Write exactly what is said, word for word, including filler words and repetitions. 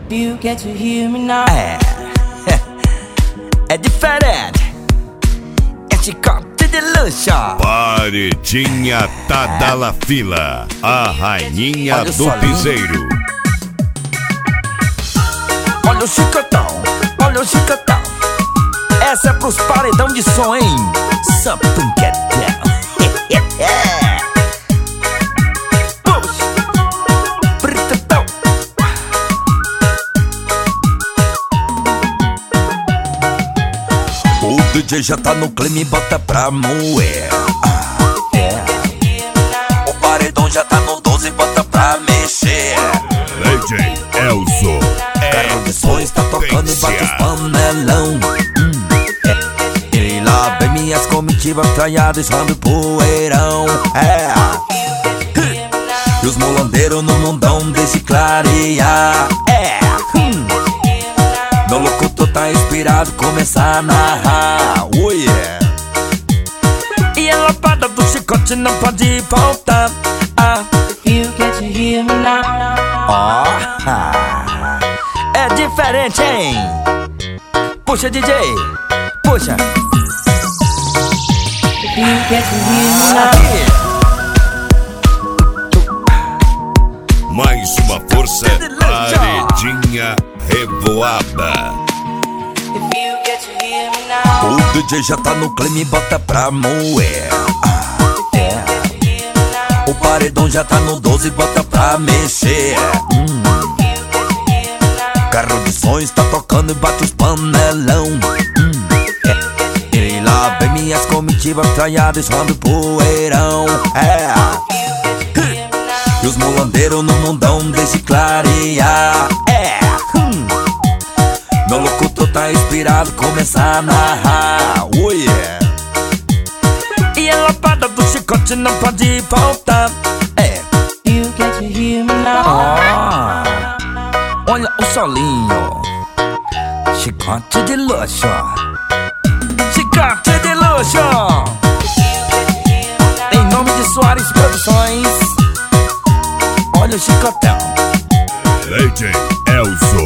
You get to hear me now. É, é diferente. É chicote de luxo. Paredinha Tadalafila, a rainha Olha do só, piseiro. Olha o chicotão, olha o chicotão. Essa é pros paredão de som, hein? Sapancadão. Puxa, pretão. O D J já tá no clima e bota pra moer. Ah, é. O paredão já tá no doze e bota pra mexer. D J Elzo. Carro de som está tocando e bate os panelão. hum, é. E lá vem minhas comitivas traiadas rondo poeirão. É. E os molandeiros no mundão desde clarear. É. hum. Meu locutor tá inspirado, começar a narrar. Oh yeah. E a lapada do chicote não pode faltar. Ah. You get to hear me now. Oh, ah, é diferente, hein? Puxa, D J, puxa. You get to hear me now. Aqui. Mais uma força, Paredinha Revoada. If you get to hear me now. O D J já tá no clima e bota pra moer. Ah, é. O paredão já tá no doze e bota pra mexer. hum. Carro de som está tocando e bate os panelão. hum. é. E lá vem minhas comitivas traiadas rondo poeirão. É. E os molandeiros no mundão desde clarear. É. hum. Meu locutor tá inspirado, começar a narrar. Oh yeah. E a lapada do chicote não pode faltar. É. You get to hear me now. Ah, olha o solinho. Chicote de luxo. Chicote de luxo. Em nome de Soares Produções. Olha o chicotão. D J Elzo.